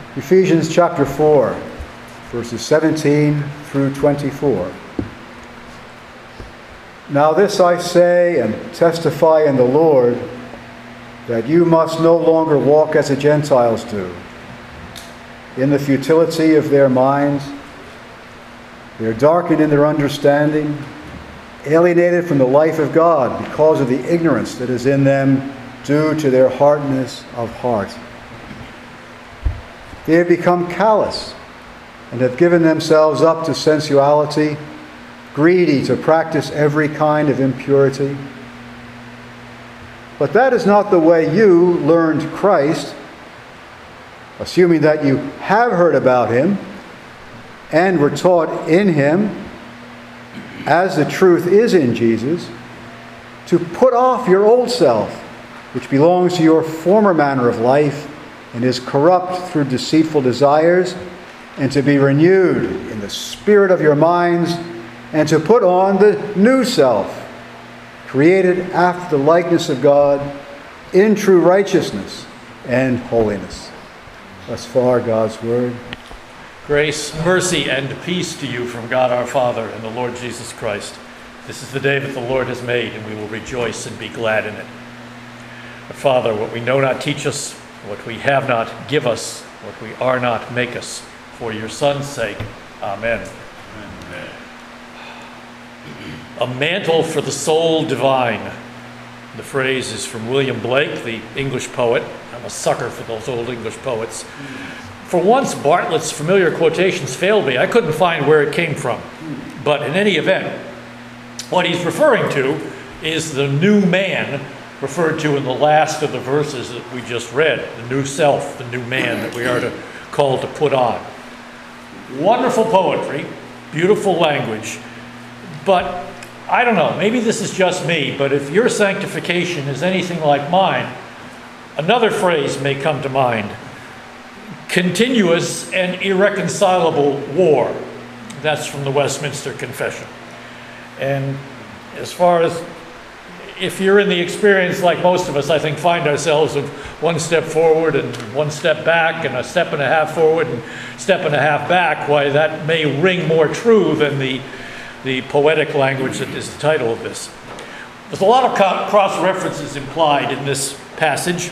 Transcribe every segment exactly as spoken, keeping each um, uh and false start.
Ephesians chapter four, verses seventeen through twenty-four. Now this I say and testify in the Lord, that you must no longer walk as the Gentiles do, in the futility of their minds. They are darkened in their understanding, alienated from the life of God because of the ignorance that is in them due to their hardness of heart. They have become callous and have given themselves up to sensuality, greedy to practice every kind of impurity. But that is not the way you learned Christ, assuming that you have heard about him and were taught in him, as the truth is in Jesus, to put off your old self, which belongs to your former manner of life and is corrupt through deceitful desires, and to be renewed in the spirit of your minds, and to put on the new self, created after the likeness of God, in true righteousness and holiness. Thus far, God's word. Grace, mercy, and peace to you from God our Father and the Lord Jesus Christ. This is the day that the Lord has made, and we will rejoice and be glad in it. But Father, what we know not, teach us. What we have not, give us. What we are not, make us. For your Son's sake. Amen. Amen. A mantle for the soul divine. The phrase is from William Blake, the English poet. I'm a sucker for those old English poets. For once, Bartlett's familiar quotations failed me. I couldn't find where it came from. But in any event, what he's referring to is the new man referred to in the last of the verses that we just read. The new self, the new man that we are to, called to put on. Wonderful poetry, beautiful language, but I don't know, maybe this is just me, but if your sanctification is anything like mine, another phrase may come to mind. Continuous and irreconcilable war. That's from the Westminster Confession. And as far as, if you're in the experience like most of us, I think, find ourselves of one step forward and one step back and a step and a half forward and step and a half back, why that may ring more true than the, the poetic language that is the title of this. There's a lot of cross-references implied in this passage.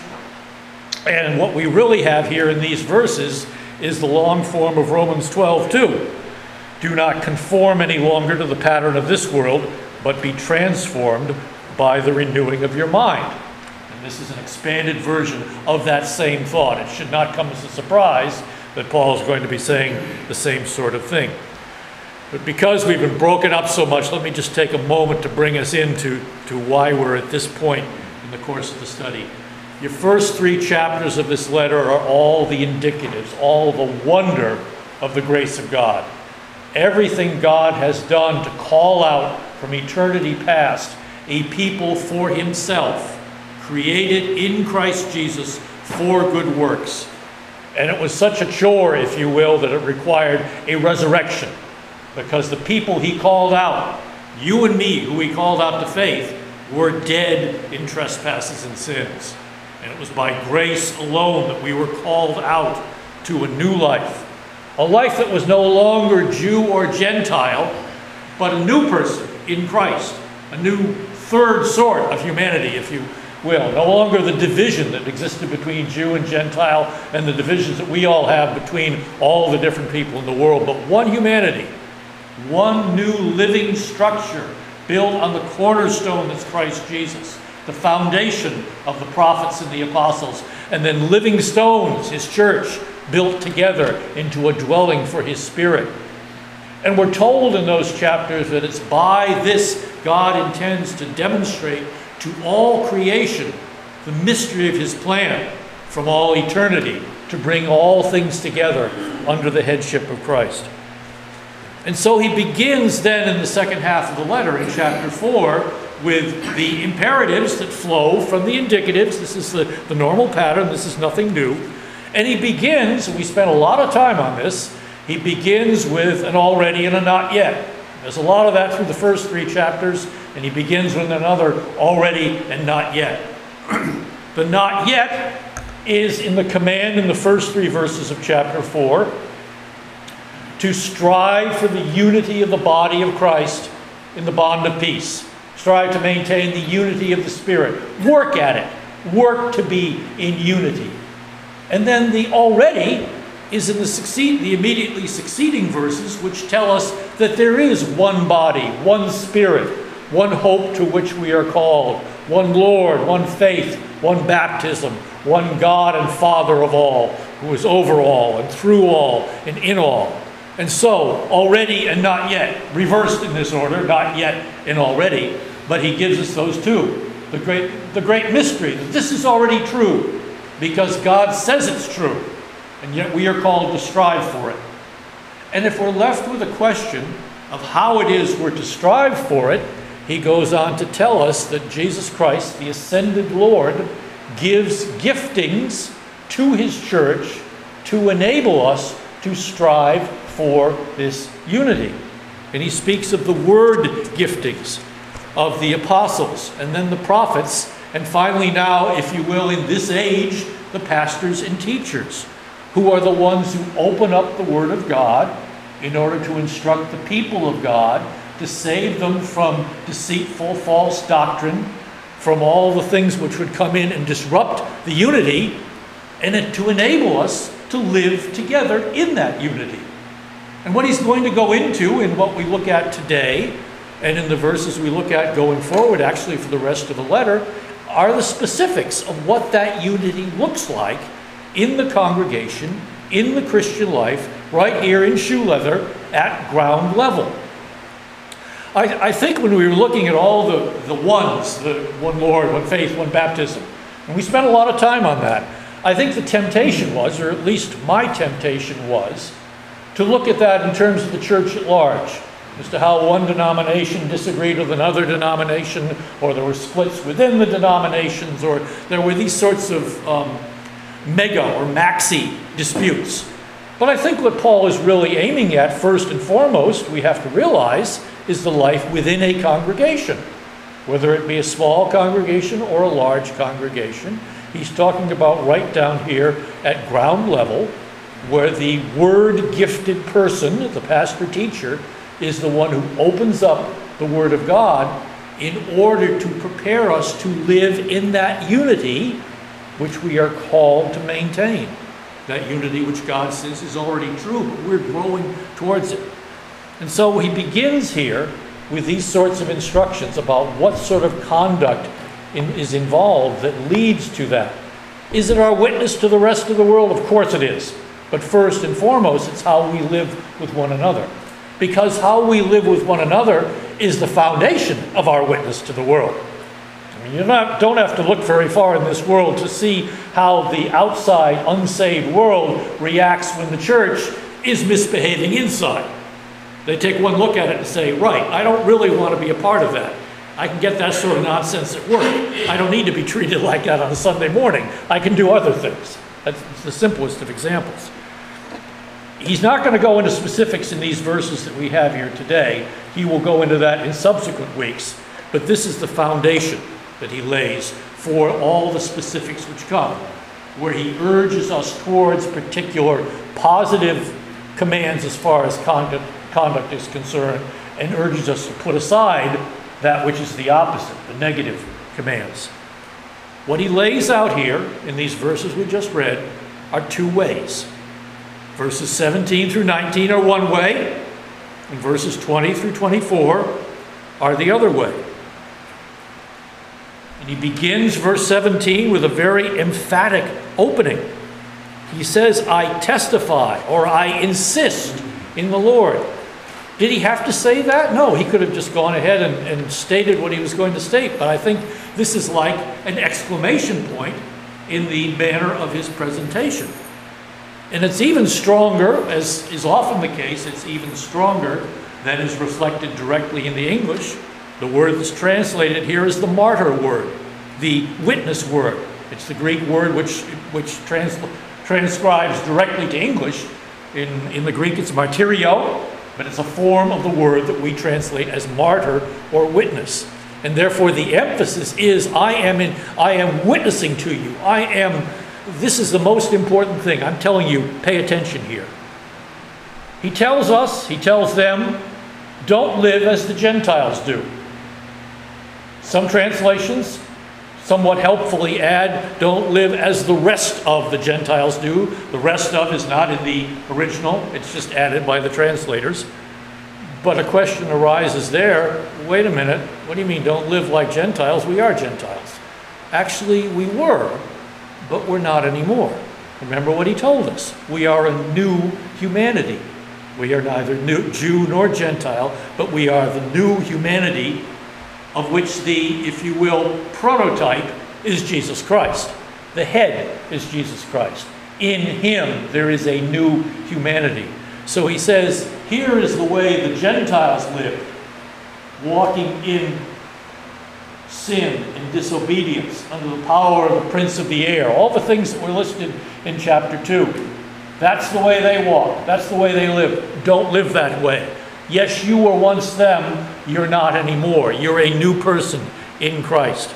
And what we really have here in these verses is the long form of Romans twelve two. Do not conform any longer to the pattern of this world, but be transformed by the renewing of your mind. And this is an expanded version of that same thought. It should not come as a surprise that Paul is going to be saying the same sort of thing. But because we've been broken up so much, let me just take a moment to bring us into to why we're at this point in the course of the study. Your first three chapters of this letter are all the indicatives, all the wonder of the grace of God. Everything God has done to call out from eternity past a people for himself, created in Christ Jesus for good works. And it was such a chore, if you will, that it required a resurrection, because the people he called out, you and me, who he called out to faith, were dead in trespasses and sins. And it was by grace alone that we were called out to a new life. A life that was no longer Jew or Gentile, but a new person in Christ. A new third sort of humanity, if you will. No longer the division that existed between Jew and Gentile and the divisions that we all have between all the different people in the world, but one humanity, one new living structure built on the cornerstone that's Christ Jesus, the foundation of the prophets and the apostles, and then living stones, his church, built together into a dwelling for his Spirit. And we're told in those chapters that it's by this God intends to demonstrate to all creation the mystery of his plan from all eternity to bring all things together under the headship of Christ. And so he begins then in the second half of the letter in chapter four with the imperatives that flow from the indicatives. This is the, the normal pattern. This is nothing new. And he begins, and we spent a lot of time on this, he begins with an already and a not yet. There's a lot of that through the first three chapters, and he begins with another already and not yet. The not yet is in the command in the first three verses of chapter four to strive for the unity of the body of Christ in the bond of peace. Strive to maintain the unity of the Spirit. Work at it. Work to be in unity. And then the already is in the succeed, the immediately succeeding verses, which tell us that there is one body, one Spirit, one hope to which we are called, one Lord, one faith, one baptism, one God and Father of all, who is over all and through all and in all. And so, already and not yet, reversed in this order, not yet and already, but he gives us those two. The great, the great mystery, that this is already true, because God says it's true, and yet we are called to strive for it. And if we're left with a question of how it is we're to strive for it, he goes on to tell us that Jesus Christ, the ascended Lord, gives giftings to his church to enable us to strive for this unity. And he speaks of the word giftings of the apostles, and then the prophets, and finally now, if you will, in this age, the pastors and teachers, who are the ones who open up the Word of God in order to instruct the people of God, to save them from deceitful, false doctrine, from all the things which would come in and disrupt the unity, and to enable us to live together in that unity. And what he's going to go into in what we look at today, and in the verses we look at going forward, actually for the rest of the letter, are the specifics of what that unity looks like in the congregation, in the Christian life, right here in shoe leather at ground level. I, I think when we were looking at all the, the ones, the one Lord, one faith, one baptism, and we spent a lot of time on that, I think the temptation was, or at least my temptation was, to look at that in terms of the church at large, as to how one denomination disagreed with another denomination, or there were splits within the denominations, or there were these sorts of um, mega or maxi disputes. But I think what Paul is really aiming at, first and foremost, we have to realize, is the life within a congregation. Whether it be a small congregation or a large congregation, he's talking about right down here at ground level, where the word-gifted person, the pastor-teacher, is the one who opens up the Word of God in order to prepare us to live in that unity which we are called to maintain. That unity which God says is already true, but we're growing towards it. And so he begins here with these sorts of instructions about what sort of conduct in, is involved that leads to that. Is it our witness to the rest of the world? Of course it is. But first and foremost, it's how we live with one another. Because how we live with one another is the foundation of our witness to the world. I mean, you not, don't have to look very far in this world to see how the outside, unsaved world reacts when the church is misbehaving inside. They take one look at it and say, right, I don't really want to be a part of that. I can get that sort of nonsense at work. I don't need to be treated like that on a Sunday morning. I can do other things. That's the simplest of examples. He's not going to go into specifics in these verses that we have here today. He will go into that in subsequent weeks. But this is the foundation that he lays for all the specifics which come, where he urges us towards particular positive commands as far as conduct, conduct is concerned, and urges us to put aside that which is the opposite, the negative commands. What he lays out here in these verses we just read are two ways. Verses seventeen through nineteen are one way, and verses twenty through twenty-four are the other way. And he begins verse seventeen with a very emphatic opening. He says, I testify, or I insist in the Lord. Did he have to say that? No, he could have just gone ahead and, and stated what he was going to state. But I think this is like an exclamation point in the manner of his presentation. And it's even stronger, as is often the case, it's even stronger than is reflected directly in the English. The word that's translated here is the martyr word, the witness word. It's the Greek word which, which trans, transcribes directly to English. In, in the Greek it's martyrio, but it's a form of the word that we translate as martyr or witness. And therefore the emphasis is, I am, in, I am witnessing to you. I am this is the most important thing. I'm telling you, pay attention here. He tells us, he tells them, don't live as the Gentiles do. Some translations somewhat helpfully add, don't live as the rest of the Gentiles do. The rest of is not in the original, it's just added by the translators. But a question arises there, wait a minute, what do you mean don't live like Gentiles? We are Gentiles. Actually, we were, but we're not anymore. Remember what he told us. We are a new humanity. We are neither new, Jew nor Gentile, but we are the new humanity of which the, if you will, prototype is Jesus Christ. The head is Jesus Christ. In him there is a new humanity. So he says, here is the way the Gentiles lived, walking in sin and disobedience under the power of the prince of the air. All the things that were listed in chapter two. That's the way they walk. That's the way they live. Don't live that way. Yes, you were once them. You're not anymore. You're a new person in Christ.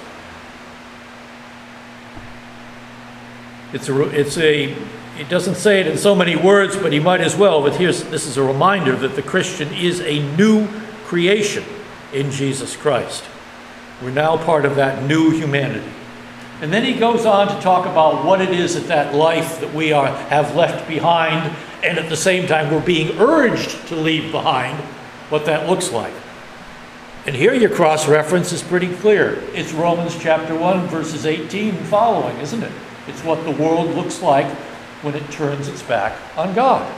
It's a, it's a, it doesn't say it in so many words, but he might as well. But here's, this is a reminder that the Christian is a new creation in Jesus Christ. We're now part of that new humanity. And then he goes on to talk about what it is that that life that we are, have left behind, and at the same time we're being urged to leave behind, what that looks like. And here your cross-reference is pretty clear. It's Romans chapter one, verses eighteen and following, isn't it? It's what the world looks like when it turns its back on God.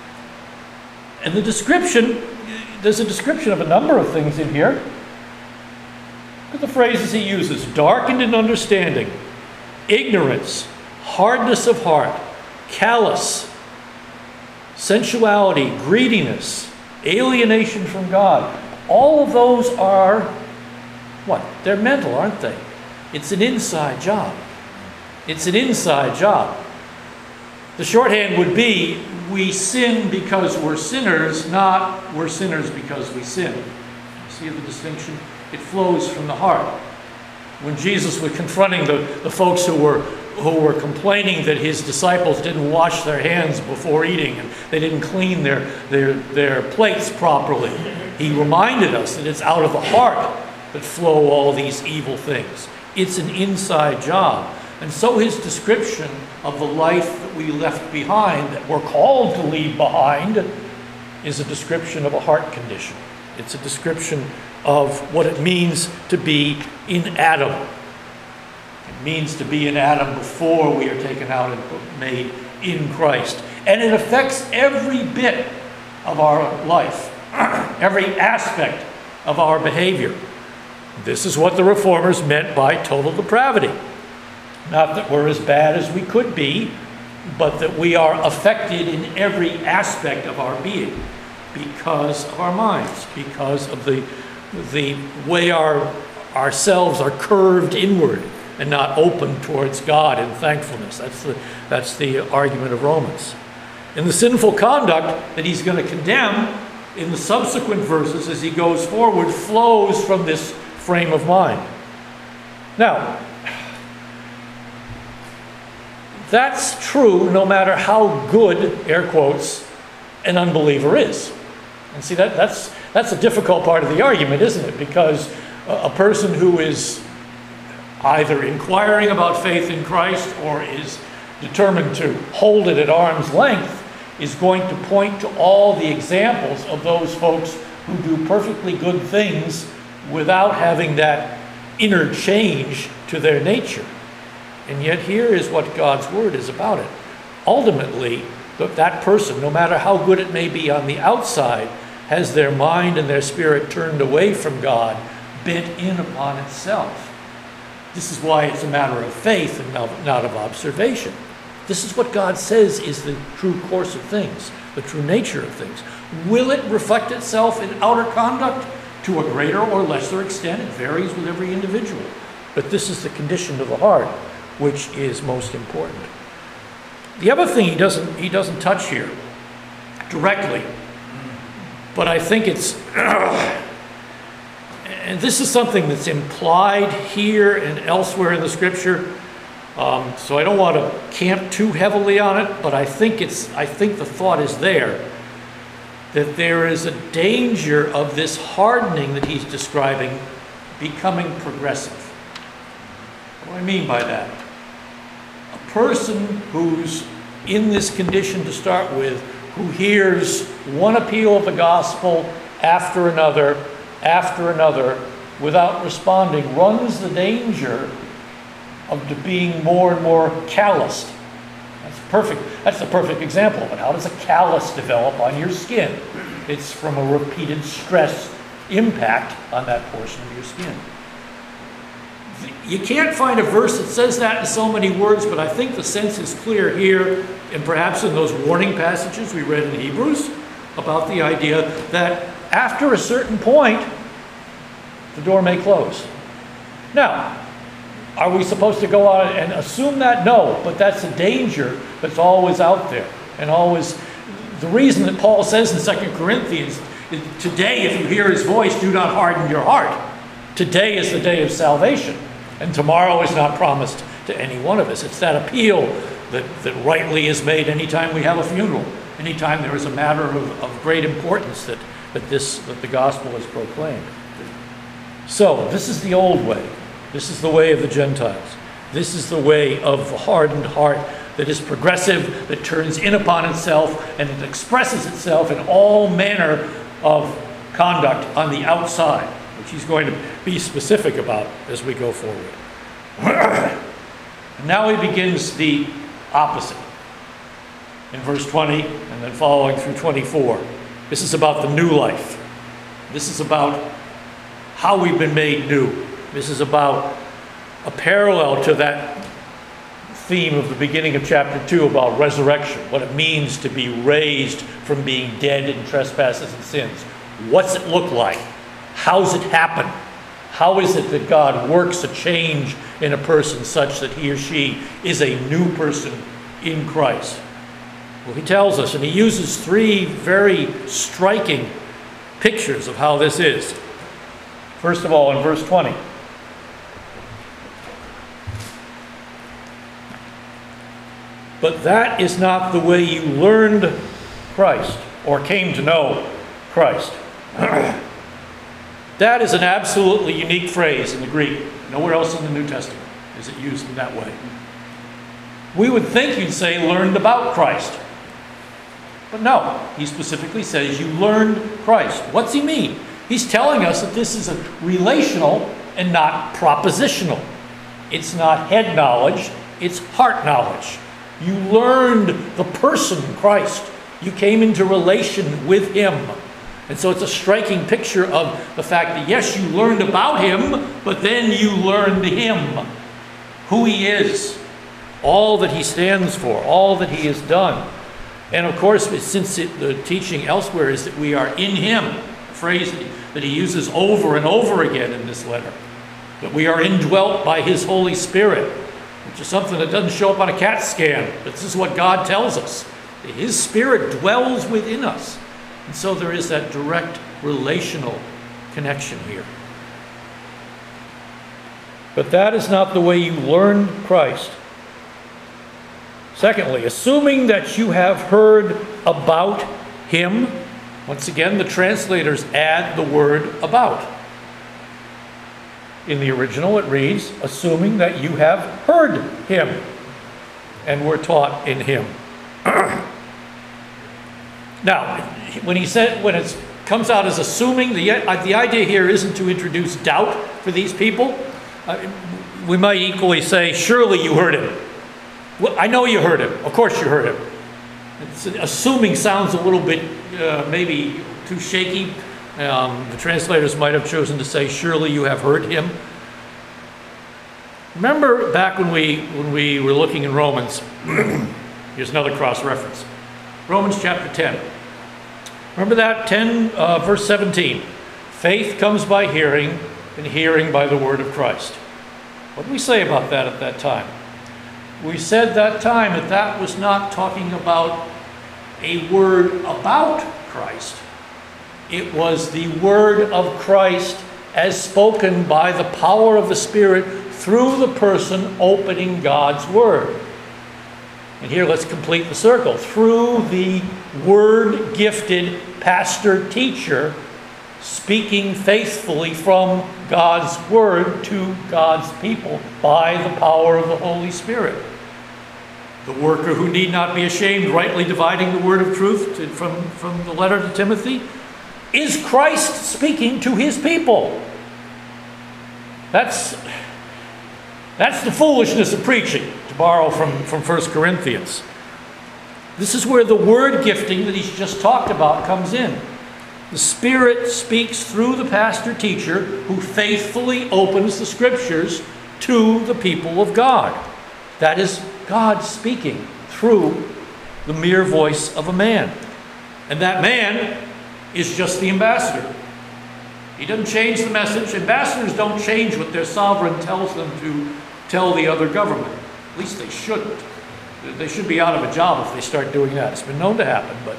And the description, there's a description of a number of things in here. Look at the phrases he uses. Darkened in understanding, ignorance, hardness of heart, callous, sensuality, greediness, alienation from God. All of those are, what? They're mental, aren't they? It's an inside job. It's an inside job. The shorthand would be, we sin because we're sinners, not we're sinners because we sin. See the distinction? It flows from the heart. When Jesus was confronting the, the folks who were, who were complaining that his disciples didn't wash their hands before eating and they didn't clean their, their, their plates properly, he reminded us that it's out of the heart that flow all these evil things. It's an inside job. And so his description of the life that we left behind, that we're called to leave behind, is a description of a heart condition. It's a description of what it means to be in Adam. It means to be in Adam before we are taken out and made in Christ. And it affects every bit of our life, every aspect of our behavior. This is what the Reformers meant by total depravity. Not that we're as bad as we could be, but that we are affected in every aspect of our being because of our minds, because of the, the way our ourselves are curved inward and not open towards God in thankfulness. That's the, that's the argument of Romans. And the sinful conduct that he's going to condemn in the subsequent verses as he goes forward flows from this frame of mind. Now, that's true no matter how good, air quotes, an unbeliever is. And see, that, that's, that's a difficult part of the argument, isn't it? Because a, a person who is either inquiring about faith in Christ or is determined to hold it at arm's length is going to point to all the examples of those folks who do perfectly good things without having that inner change to their nature. And yet here is what God's word is about it. Ultimately, that person, no matter how good it may be on the outside, has their mind and their spirit turned away from God, bent in upon itself. This is why it's a matter of faith and not of observation. This is what God says is the true course of things, the true nature of things. Will it reflect itself in outer conduct? To a greater or lesser extent, it varies with every individual. But this is the condition of the heart, which is most important. The other thing he doesn't, he doesn't touch here directly, but I think it's, and this is something that's implied here and elsewhere in the scripture. Um, so I don't want to camp too heavily on it, but I think it's, I think the thought is there, that there is a danger of this hardening that he's describing becoming progressive. What do I mean by that? A person who's in this condition to start with, who hears one appeal of the gospel after another, after another, without responding, runs the danger of being more and more calloused. That's perfect. That's the perfect example of it. How does a callus develop on your skin? It's from a repeated stress impact on that portion of your skin. You can't find a verse that says that in so many words, but I think the sense is clear here, and perhaps in those warning passages we read in Hebrews, about the idea that after a certain point, the door may close. Now, are we supposed to go out and assume that? No, but that's a danger that's always out there. And always, the reason that Paul says in Second Corinthians, today if you hear his voice, do not harden your heart. Today is the day of salvation, and tomorrow is not promised to any one of us. It's that appeal that, that rightly is made anytime we have a funeral, anytime there is a matter of, of great importance that, that, this, that the gospel is proclaimed. So, this is the old way. This is the way of the Gentiles. This is the way of the hardened heart that is progressive, that turns in upon itself, and it expresses itself in all manner of conduct on the outside, which he's going to be specific about as we go forward. Now he begins the opposite in verse twenty and then following through twenty-four. This is about the new life. This is about how we've been made new. This is about a parallel to that theme of the beginning of chapter two about resurrection, what it means to be raised from being dead in trespasses and sins. What's it look like? How's it happen? How is it that God works a change in a person such that he or she is a new person in Christ? Well, he tells us, and he uses three very striking pictures of how this is. First of all, in verse twenty. But that is not the way you learned Christ or came to know Christ. That is an absolutely unique phrase in the Greek. Nowhere else in the New Testament is it used in that way. We would think you'd say learned about Christ. But no, he specifically says you learned Christ. What's he mean? He's telling us that this is a relational and not propositional. It's not head knowledge, it's heart knowledge. You learned the person Christ. You came into relation with him. And so it's a striking picture of the fact that, yes, you learned about him, but then you learned him, who he is, all that he stands for, all that he has done. And of course, since it, the teaching elsewhere is that we are in him, a phrase that he uses over and over again in this letter, that we are indwelt by his Holy Spirit, which is something that doesn't show up on a CAT scan. But this is what God tells us. His Spirit dwells within us. And so there is that direct relational connection here. But that is not the way you learned Christ. Secondly, assuming that you have heard about him, once again, the translators add the word about. In the original, it reads, assuming that you have heard him and were taught in him. Now, when he said, when it comes out as assuming, the, the idea here isn't to introduce doubt for these people. Uh, we might equally say, surely you heard him. Well, I know you heard him. Of course you heard him. It's, assuming sounds a little bit uh, maybe too shaky. Um, the translators might have chosen to say, surely you have heard him. Remember back when we, when we were looking in Romans, here's another cross-reference. Romans chapter ten. Remember that? ten, uh, verse seventeen. Faith comes by hearing, and hearing by the word of Christ. What did we say about that at that time? We said that time that that was not talking about a word about Christ. It was the word of Christ as spoken by the power of the Spirit through the person opening God's Word. And here let's complete the circle. Through the Word-gifted pastor-teacher speaking faithfully from God's Word to God's people by the power of the Holy Spirit. The worker who need not be ashamed, rightly dividing the word of truth to, from, from the letter to Timothy, is Christ speaking to his people. That's, that's the foolishness of preaching, to borrow from, from First Corinthians. This is where the word gifting that he's just talked about comes in. The Spirit speaks through the pastor-teacher who faithfully opens the Scriptures to the people of God. That is God speaking through the mere voice of a man. And that man is just the ambassador. He doesn't change the message. Ambassadors don't change what their sovereign tells them to tell the other government. At least they shouldn't. They should be out of a job if they start doing that. It's been known to happen, but...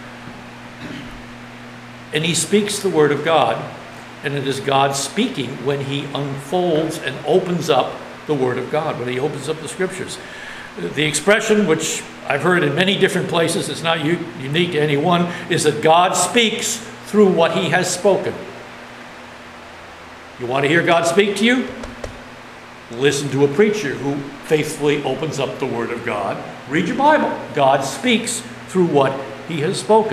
And he speaks the word of God, and it is God speaking when he unfolds and opens up the word of God, when he opens up the Scriptures. The expression, which I've heard in many different places, it's not u- unique to any one, is that God speaks through what he has spoken. You want to hear God speak to you? Listen to a preacher who faithfully opens up the Word of God. Read your Bible. God speaks through what he has spoken.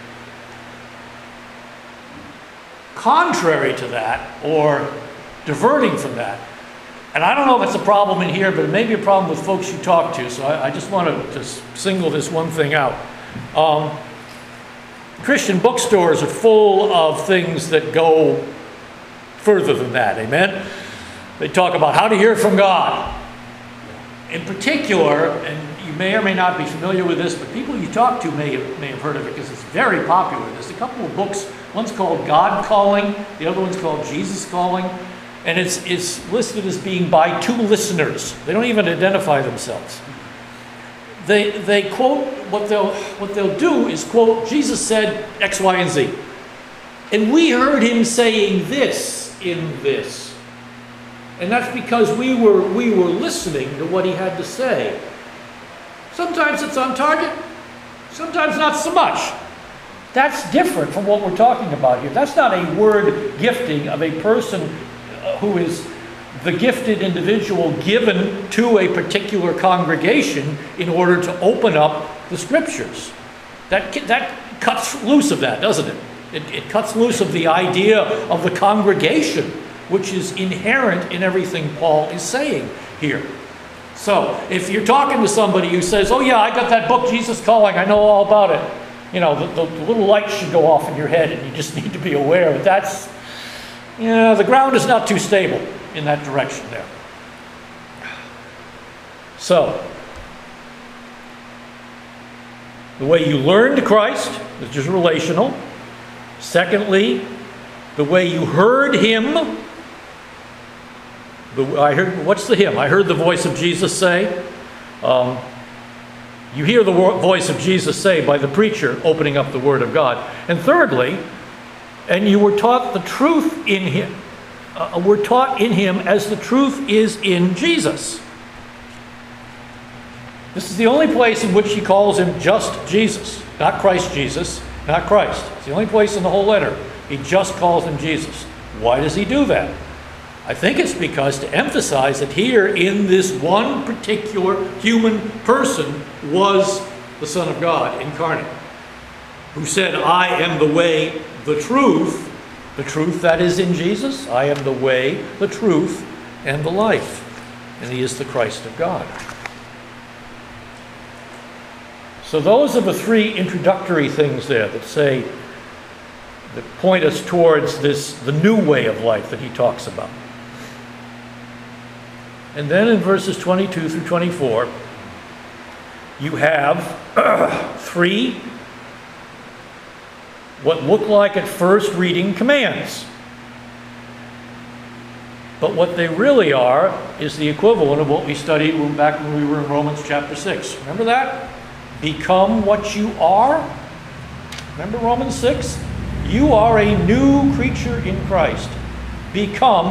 Contrary to that, or diverting from that, and I don't know if it's a problem in here, but it may be a problem with folks you talk to, so I, I just want to just single this one thing out. Um, Christian bookstores are full of things that go further than that, amen? They talk about how to hear from God. In particular, and you may or may not be familiar with this, but people you talk to may have, may have heard of it because it's very popular. There's a couple of books. One's called God Calling. The other one's called Jesus Calling. And it's, it's listed as being by two listeners. They don't even identify themselves. They, they quote, what they'll, what they'll do is quote, Jesus said X, Y, and Z. And we heard him saying this in this. And that's because we were, we were listening to what he had to say. Sometimes it's on target. Sometimes not so much. That's different from what we're talking about here. That's not a word gifting of a person who is the gifted individual given to a particular congregation in order to open up the Scriptures. That, that cuts loose of that, doesn't it? It, it cuts loose of the idea of the congregation, which is inherent in everything Paul is saying here. So, if you're talking to somebody who says, oh yeah, I got that book, Jesus Calling, I know all about it. You know, the, the, the little light should go off in your head and you just need to be aware that that's, you know, the ground is not too stable in that direction there. So, the way you learned Christ, which is relational. Secondly, the way you heard him. The, I heard, what's the hymn? I heard the voice of Jesus say. Um, you hear the wo- voice of Jesus say by the preacher opening up the Word of God. And thirdly, and you were taught the truth in him. Uh, we're taught in him as the truth is in Jesus. This is the only place in which he calls him just Jesus, not Christ Jesus, not Christ. It's the only place in the whole letter he just calls him Jesus. Why does he do that? I think it's because to emphasize that here in this one particular human person was the Son of God incarnate, who said, I am the way, the truth, the truth that is in Jesus. I am the way, the truth, and the life. And he is the Christ of God. So those are the three introductory things there that say, that point us towards this, the new way of life that he talks about. And then in verses twenty-two through twenty-four, you have uh, three what look like at first reading commands. But what they really are is the equivalent of what we studied back when we were in Romans chapter six. Remember that? Become what you are. Remember Romans six? You are a new creature in Christ. Become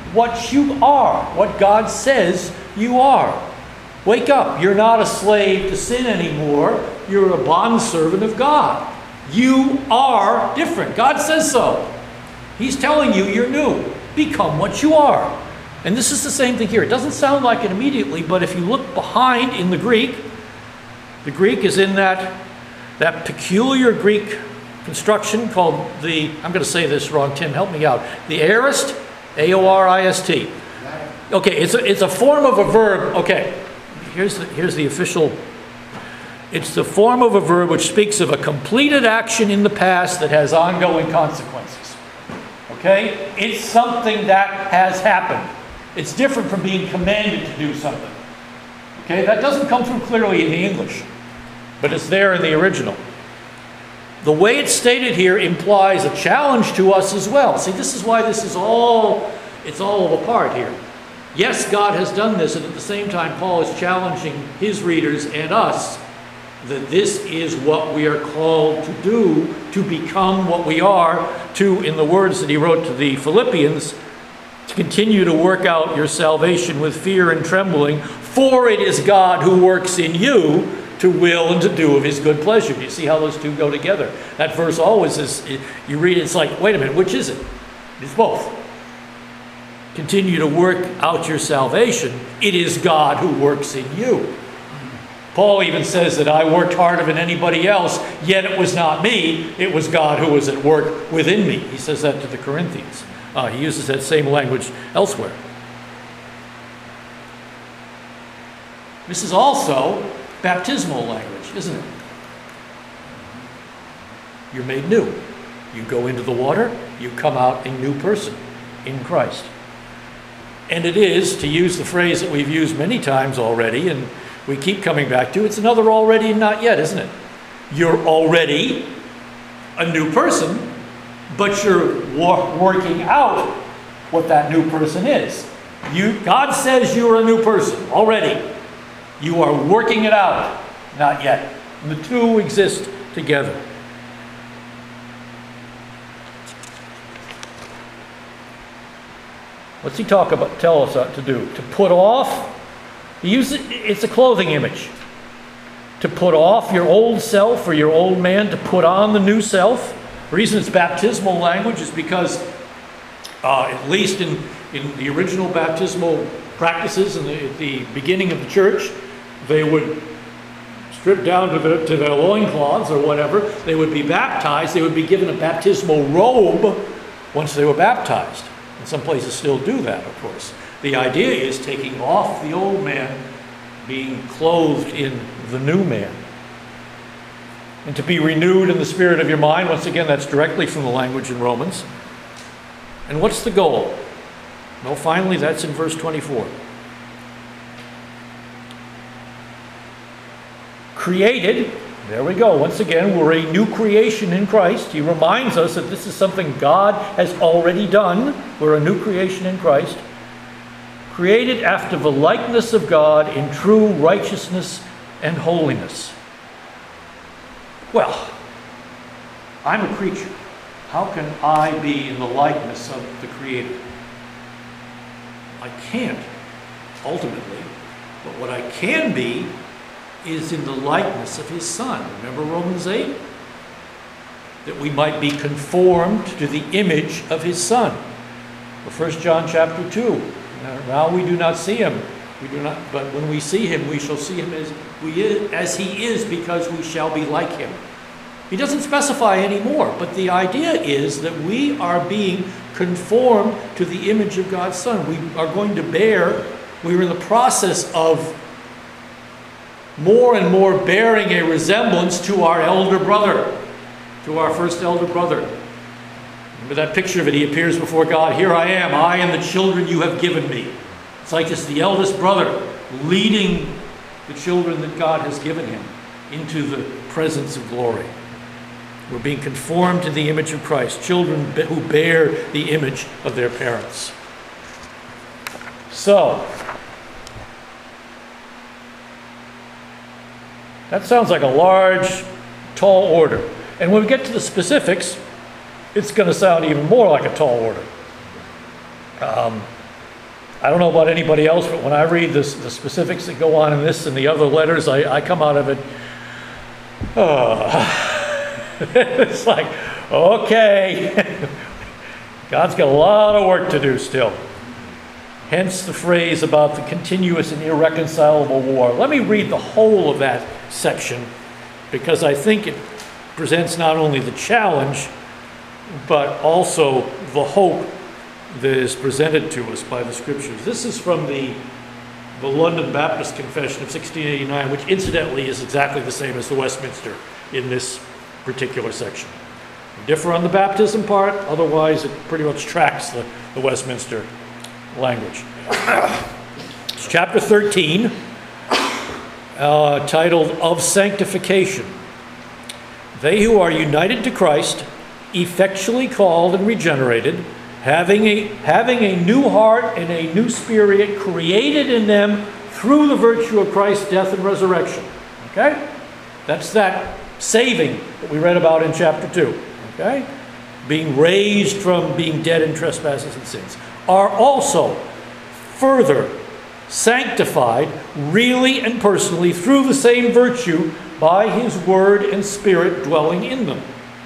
what you are, what God says you are. Wake up. You're not a slave to sin anymore. You're a bondservant of God. You are different. God says so. He's telling you you're new. Become what you are. And this is the same thing here. It doesn't sound like it immediately, but if you look behind in the Greek, the Greek is in that, that peculiar Greek construction called the, I'm going to say this wrong, Tim, help me out. The aorist, A O R I S T. Okay, it's a, it's a form of a verb. Okay, here's the, here's the official. It's the form of a verb which speaks of a completed action in the past that has ongoing consequences. Okay? It's something that has happened. It's different from being commanded to do something. Okay? That doesn't come through clearly in the English, but it's there in the original. The way it's stated here implies a challenge to us as well. See, this is why this is all, it's all apart here. Yes, God has done this, and at the same time, Paul is challenging his readers and us that this is what we are called to do, to become what we are, to, in the words that he wrote to the Philippians, to continue to work out your salvation with fear and trembling, for it is God who works in you to will and to do of his good pleasure. You see how those two go together? That verse always is, you read it, it's like, wait a minute, which is it? It's both. Continue to work out your salvation. It is God who works in you. Paul even says that I worked harder than anybody else, yet it was not me, it was God who was at work within me. He says that to the Corinthians. Uh, he uses that same language elsewhere. This is also baptismal language, isn't it? You're made new. You go into the water, you come out a new person in Christ. And it is, to use the phrase that we've used many times already, and we keep coming back to, it's another already and not yet, isn't it? You're already a new person, but you're wa- working out what that new person is. You, God says you're a new person already. You are working it out, not yet. And the two exist together. What's he talk about? Tell us to do? To put off. He uses, it's a clothing image. To put off your old self or your old man, to put on the new self. The reason it's baptismal language is because, uh, at least in, in the original baptismal practices in the, at the beginning of the church, they would strip down to, the, to their loincloths or whatever. They would be baptized. They would be given a baptismal robe once they were baptized. And some places still do that, of course. The idea is taking off the old man, being clothed in the new man. And to be renewed in the spirit of your mind. Once again, that's directly from the language in Romans. And what's the goal? Well, finally, that's in verse twenty-four. Created, there we go. Once again, we're a new creation in Christ. He reminds us that this is something God has already done. We're a new creation in Christ. Created after the likeness of God in true righteousness and holiness. Well, I'm a creature. How can I be in the likeness of the Creator? I can't, ultimately. But what I can be is in the likeness of His Son. Remember Romans eight? That we might be conformed to the image of His Son. Or First John chapter two. Now we do not see Him, we do not, but when we see Him, we shall see Him as we is, as He is, because we shall be like Him. He doesn't specify anymore, but the idea is that we are being conformed to the image of God's Son. We are going to bear, we're in the process of more and more bearing a resemblance to our elder brother, to our first elder brother. Remember that picture of it? He appears before God. Here I am, I and the children you have given me. It's like it's the eldest brother leading the children that God has given him into the presence of glory. We're being conformed to the image of Christ, children who bear the image of their parents. So, that sounds like a large, tall order. And when we get to the specifics, it's going to sound even more like a tall order. Um, I don't know about anybody else, but when I read this, the specifics that go on in this and the other letters, I, I come out of it, oh, it's like, okay, God's got a lot of work to do still. Hence the phrase about the continuous and irreconcilable war. Let me read the whole of that section, because I think it presents not only the challenge, but also the hope that is presented to us by the Scriptures. This is from the, the London Baptist Confession of sixteen eighty-nine, which incidentally is exactly the same as the Westminster in this particular section. We differ on the baptism part, otherwise it pretty much tracks the, the Westminster language. It's chapter thirteen, uh, titled Of Sanctification. They who are united to Christ, effectually called and regenerated, having a, having a new heart and a new spirit created in them through the virtue of Christ's death and resurrection. Okay? That's that saving that we read about in chapter two. Okay? Being raised from being dead in trespasses and sins. Are also further sanctified really and personally through the same virtue by his word and spirit dwelling in them.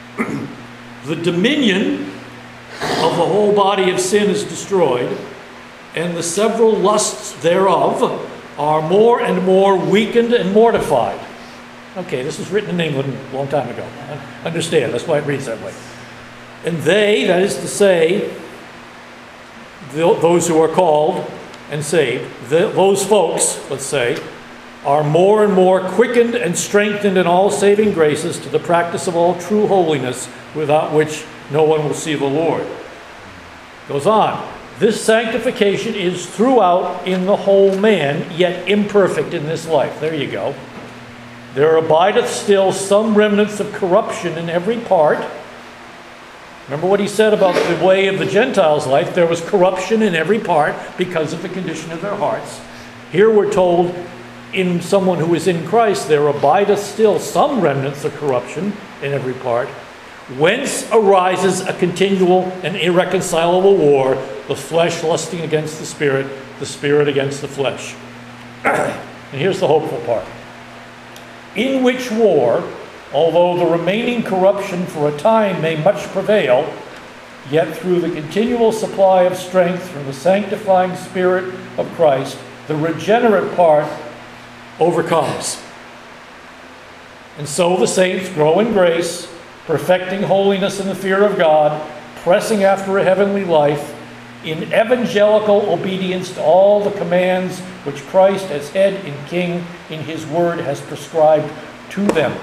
The dominion of the whole body of sin is destroyed, and the several lusts thereof are more and more weakened and mortified. Okay, this was written in England a long time ago. I understand, that's why it reads that way. And they, that is to say, those who are called and saved, those folks, let's say, are more and more quickened and strengthened in all saving graces to the practice of all true holiness, without which no one will see the Lord. Goes on. This sanctification is throughout in the whole man, yet imperfect in this life. There you go. There abideth still some remnants of corruption in every part. Remember what he said about the way of the Gentiles' life. There was corruption in every part because of the condition of their hearts. Here we're told in someone who is in Christ, there abideth still some remnants of corruption in every part, whence arises a continual and irreconcilable war, the flesh lusting against the spirit, the spirit against the flesh. And here's the hopeful part. In which war, although the remaining corruption for a time may much prevail, yet through the continual supply of strength from the sanctifying Spirit of Christ, the regenerate part overcomes. And so the saints grow in grace, perfecting holiness in the fear of God, pressing after a heavenly life, in evangelical obedience to all the commands which Christ as head and king in his word has prescribed to them.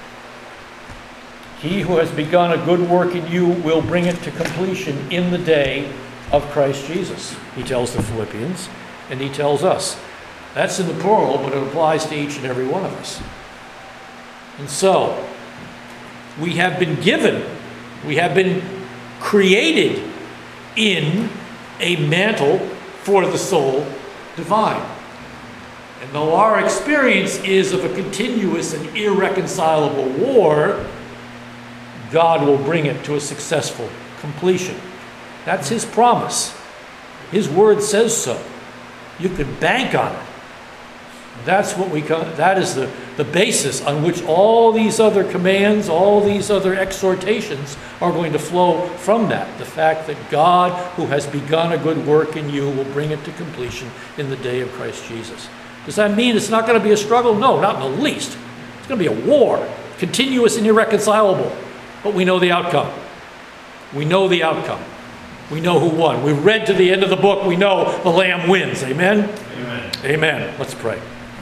He who has begun a good work in you will bring it to completion in the day of Christ Jesus, he tells the Philippians, and he tells us. That's in the plural, but it applies to each and every one of us. And so, we have been given, we have been created in a mantle for the soul divine. And though our experience is of a continuous and irreconcilable war, God will bring it to a successful completion. That's his promise. His word says so. You can bank on it. That's what we come, that is the, the basis on which all these other commands, all these other exhortations are going to flow from that. The fact that God, who has begun a good work in you, will bring it to completion in the day of Christ Jesus. Does that mean it's not going to be a struggle? No, not in the least. It's going to be a war, continuous and irreconcilable. But we know the outcome. We know the outcome. We know who won. We read to the end of the book. We know the Lamb wins. Amen? Amen. Amen. Let's pray.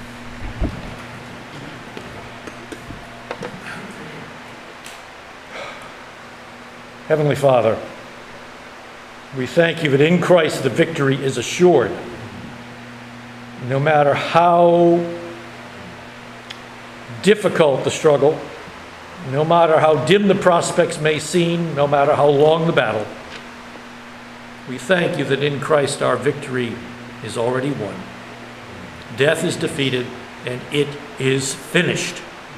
Heavenly Father, we thank you that in Christ the victory is assured. No matter how difficult the struggle, no matter how dim the prospects may seem, no matter how long the battle, we thank you that in Christ our victory is already won. Death is defeated and it is finished.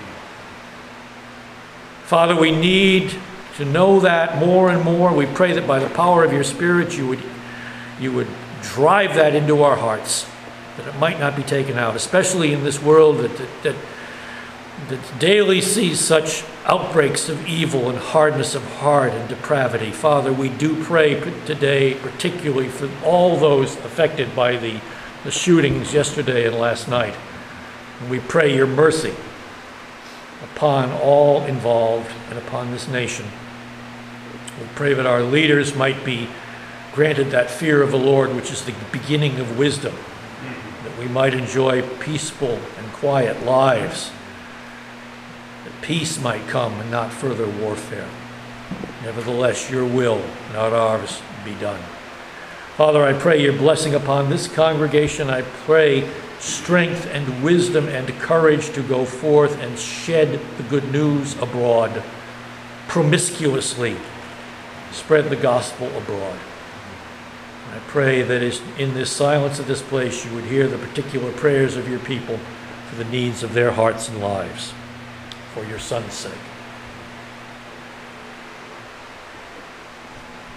Father, we need to know that more and more. We pray that by the power of your Spirit you would, you would drive that into our hearts, that it might not be taken out, especially in this world that, that, that, that daily sees such outbreaks of evil and hardness of heart and depravity. Father, we do pray today particularly for all those affected by the, the shootings yesterday and last night. And we pray your mercy upon all involved and upon this nation. We pray that our leaders might be granted that fear of the Lord, which is the beginning of wisdom, that we might enjoy peaceful and quiet lives, that peace might come and not further warfare. Nevertheless, your will, not ours, be done. Father, I pray your blessing upon this congregation. I pray strength and wisdom and courage to go forth and shed the good news abroad, promiscuously spread the gospel abroad. I pray that in this silence of this place you would hear the particular prayers of your people for the needs of their hearts and lives, for your Son's sake.